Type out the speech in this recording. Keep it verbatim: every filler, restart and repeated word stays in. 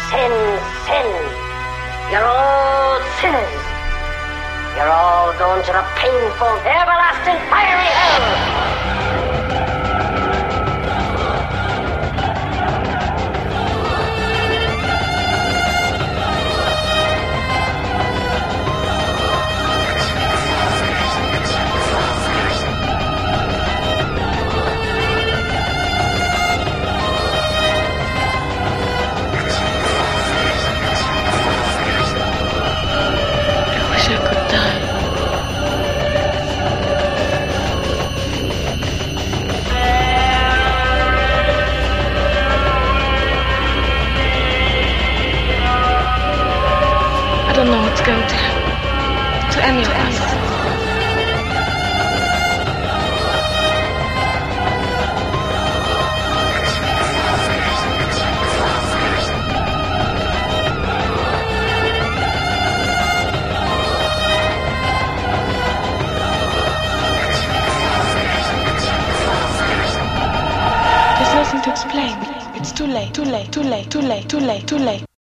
sin, sin. You're all sinners. You're all going to the painful, everlasting, fiery hell. I don't know what's going to happen to any of us. There's nothing to explain. It's too late, too late, too late, too late, too late, too late.